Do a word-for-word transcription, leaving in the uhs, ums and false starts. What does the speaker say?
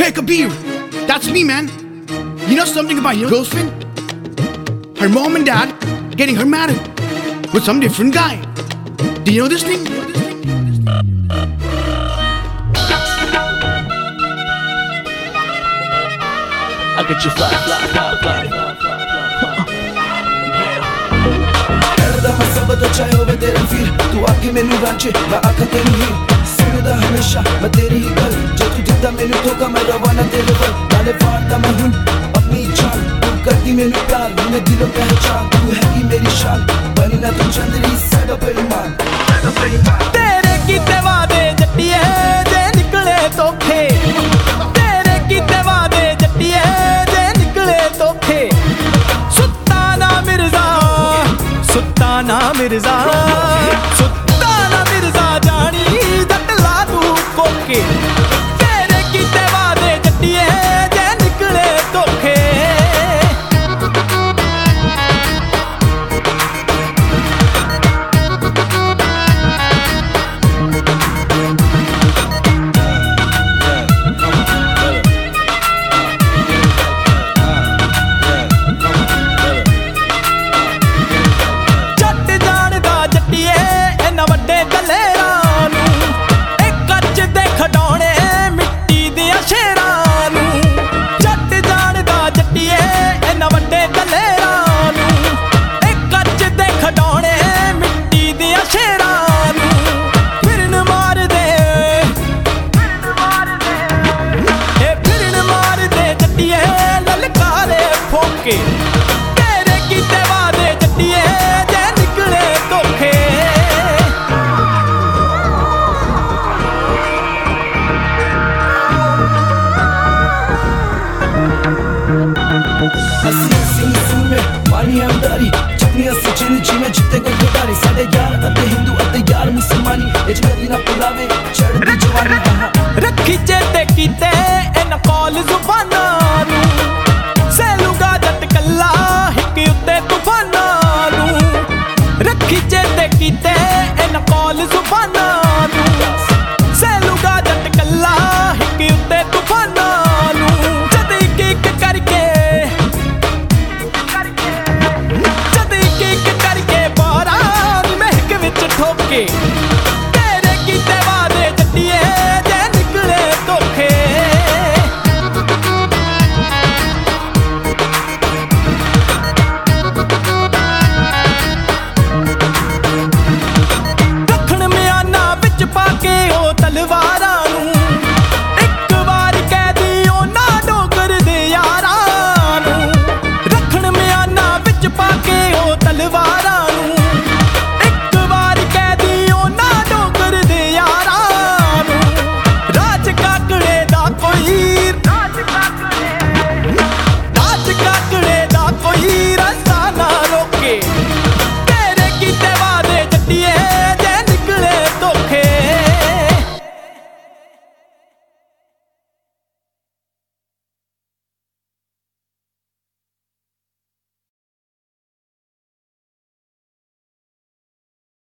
Hey Kabir, that's me, man. You know something about your girlfriend? Her mom and dad getting her married with some different guy. Do you know this thing? I get you fly, fly, fly, fly. करदा मैं सब तो चाहे होवे तेरा फिर तू आके मैनू रांचे मैं आखा तेरी ही सुनदा हमेशा मैं तेरी ही गल जो तू दिखदा मैनू धोखा मैं रवाना तेरे पर नाले फाड़दा मैं हुन अपनी जान तू करदी मैनू प्यार मैंने दिलों पहचान तू है कि मेरी शान बनी ना तू चंद्री साडा बेईमान तेरे कीते वादे जट्टिए जे निकले धोखे तेरे कीते वादे जट्टिए जे निकले धोखे सुत्ता ना मिर्जा सुत्ता ना मिर्जा